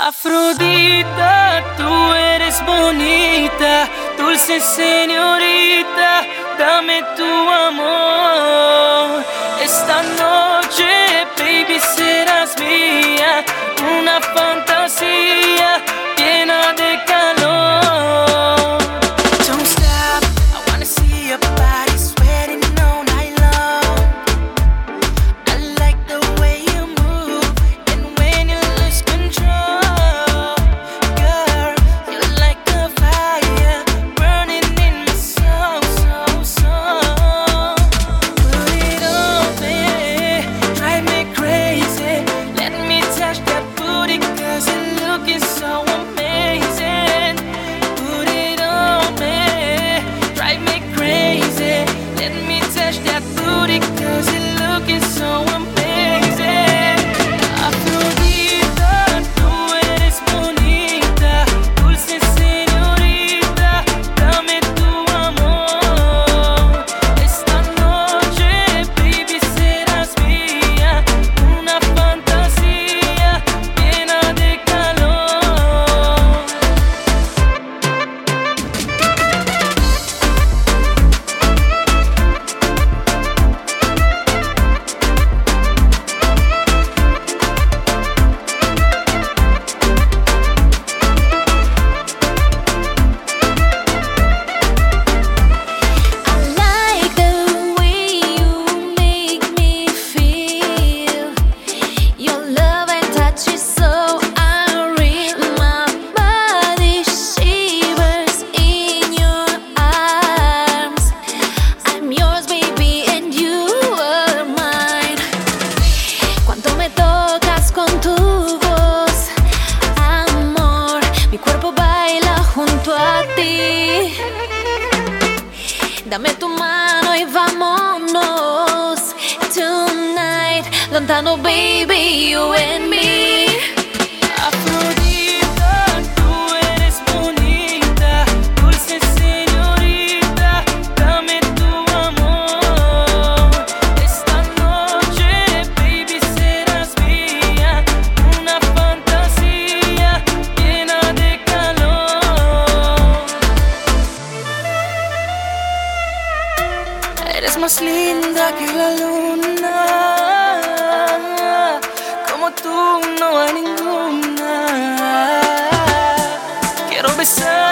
Afrodita, tú eres bonita, dulce señorita, dame tu amor. Esta noche, baby, serás mía, una fantasía llena de calor. Don't stop, I wanna see your body sweating all night long. I like the way you move, and when you lose control, girl, you're like a fire burning in my soul, soul, soul. Put it on me, drive me crazy. Let me touch that booty 'cause you're looking so amazing. Put it on me, drive me crazy. Let me touch that booty 'cause you're looking so amazing. Afrodita, tú eres bonita, dulce señorita, dame tu amor. Esta noche, baby, serás mía, una fantasía llena de calor. I like the way you make me feel. Your love and touch is so unreal. My body shivers in your arms. I'm yours, baby, and you are mine. Cuando me tocas con tu voz, amor, mi cuerpo baila junto a ti. Dame tu mano y vámonos tonight, lontano, baby, you and me. Afrodita, tú eres bonita, dulce señorita, dame tu amor. Esta noche, baby, serás mía, una fantasía llena de calor. Eres más linda que la luna, como tú no hay ninguna. Quiero besar